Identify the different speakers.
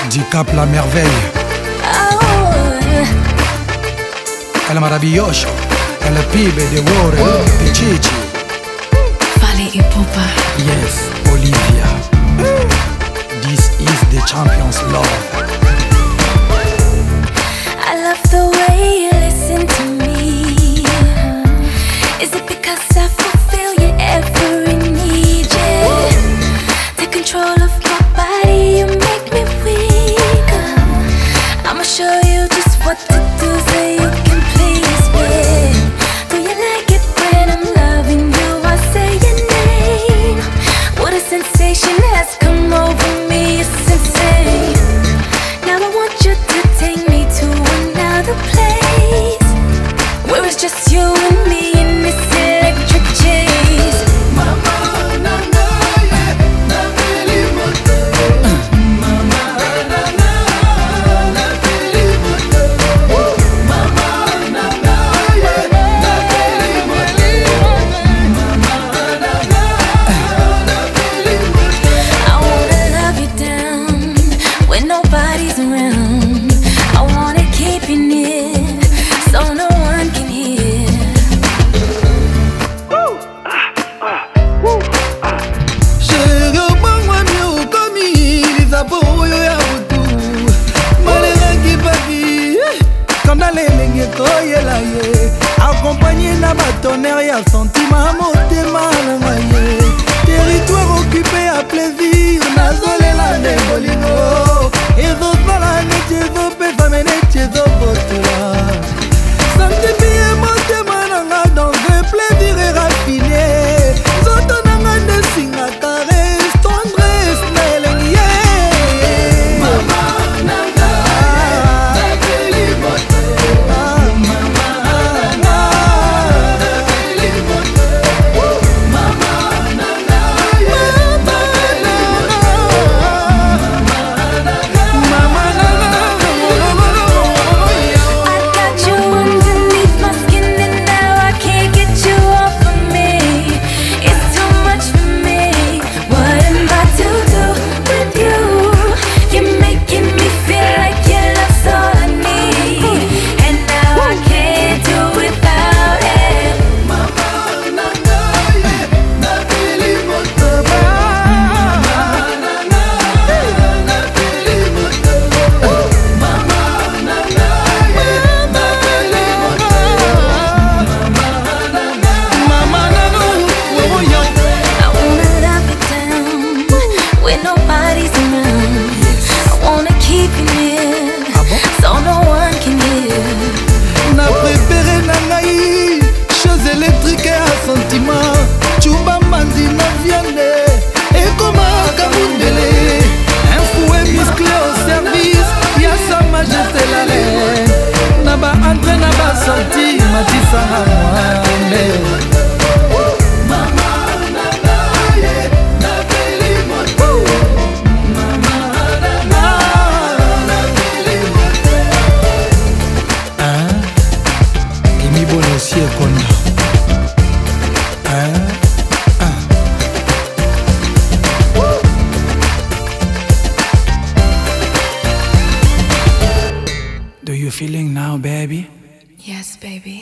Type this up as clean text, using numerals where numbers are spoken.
Speaker 1: du Cap la merveille. El maravilloso, el pibe de oro, Pichichi.
Speaker 2: Fally Ipupa.
Speaker 1: Yes, Olivia. This is the champion's love.
Speaker 2: I love the way you listen to me. Is it because I fulfill your every need? Yeah. Take control of my body, you make me weak. I'ma show you just what to do so you can please me. Do you like it when I'm loving you? I say your name. What a sensation has come over me, it's insane. Now I want you to take me to another place where it's just you and me in this electric chase. I wanna love you down when nobody's around. I wanna keep you near so no one can hear.
Speaker 3: Chérie, obangwa mieux komi lizaboyo ya utu maleraki papi kanda lelenge koyela ye accompagné na batonnerre ya sentiment motema na ngai ye territoire occupé ya plaisir nazolela nde bolingo ezosala neti ezopesa me neti ezobotola santimi ye motema na nga dans un plaisir éraffiné nzoto na nga nde singa caresse tendresse na elengi ye mama na nga napeli motema mama na nga napeli motema mama na nga napeli mama na nga
Speaker 2: I got you underneath my skin and now I can't get you off of me. It's too much for me. What am I to do with you? You're making me feel like your love's all I need, and now I can't do without it.
Speaker 3: mama na nga napeli motema mama na nga napeli motema mama na nga napeli mama na nga oh yo
Speaker 2: I wanna love you down when nobody's around. I wanna keep you near so no one can hear.
Speaker 3: na préféré na ngai chose électrique ya sentiment chuba mandi na viande ekomaka mundele un fouet musclé au service ya sa majesté la reine na baentre na basorti matisanga mwambe mama na ngai napeli motema mama na ngai napeli motema
Speaker 1: Emi Bonossi Ekonda. Do you feeling now, baby?
Speaker 2: Yes, baby.